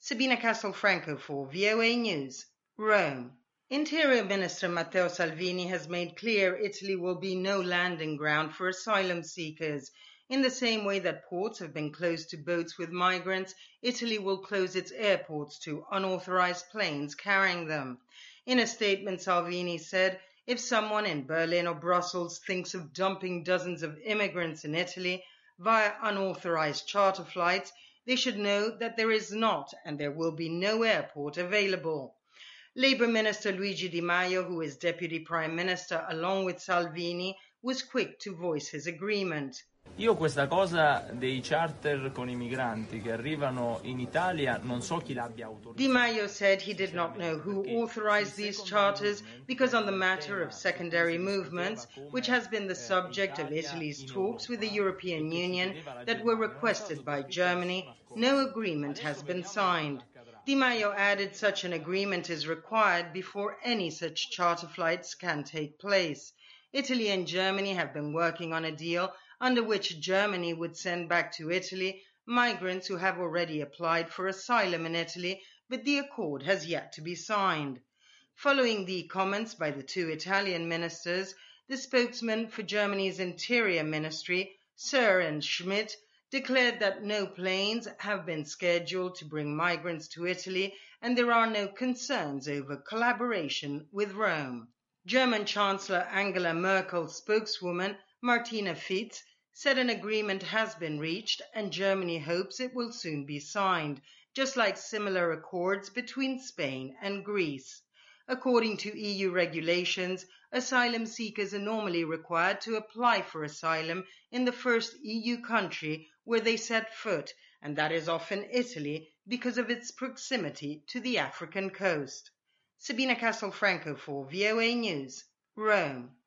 Sabina Castelfranco for VOA News, Rome. Interior Minister Matteo Salvini has made clear Italy will be no landing ground for asylum seekers. In the same way that ports have been closed to boats with migrants, Italy will close its airports to unauthorized planes carrying them. In a statement, Salvini said, if someone in Berlin or Brussels thinks of dumping dozens of immigrants in Italy via unauthorized charter flights, they should know that there is not and there will be no airport available. Labour Minister Luigi Di Maio, who is Deputy Prime Minister along with Salvini, was quick to voice his agreement. Io questa cosa dei charter con i migranti che arrivano in Italia non so chi l'abbia autorizzato. Di Maio said he did not know who authorized these charters because on the matter of secondary movements, which has been the subject of Italy's talks with the European Union that were requested by Germany, no agreement has been signed. Di Maio added such an agreement is required before any such charter flights can take place. Italy and Germany have been working on a deal under which Germany would send back to Italy migrants who have already applied for asylum in Italy, but the accord has yet to be signed. Following the comments by the two Italian ministers, the spokesman for Germany's Interior Ministry, Søren Schmidt, declared that no planes have been scheduled to bring migrants to Italy and there are no concerns over collaboration with Rome. German Chancellor Angela Merkel's spokeswoman, Martina Fitz, said an agreement has been reached and Germany hopes it will soon be signed, just like similar accords between Spain and Greece. According to EU regulations, asylum seekers are normally required to apply for asylum in the first EU country where they set foot, and that is often Italy because of its proximity to the African coast. Sabina Castelfranco for VOA News, Rome.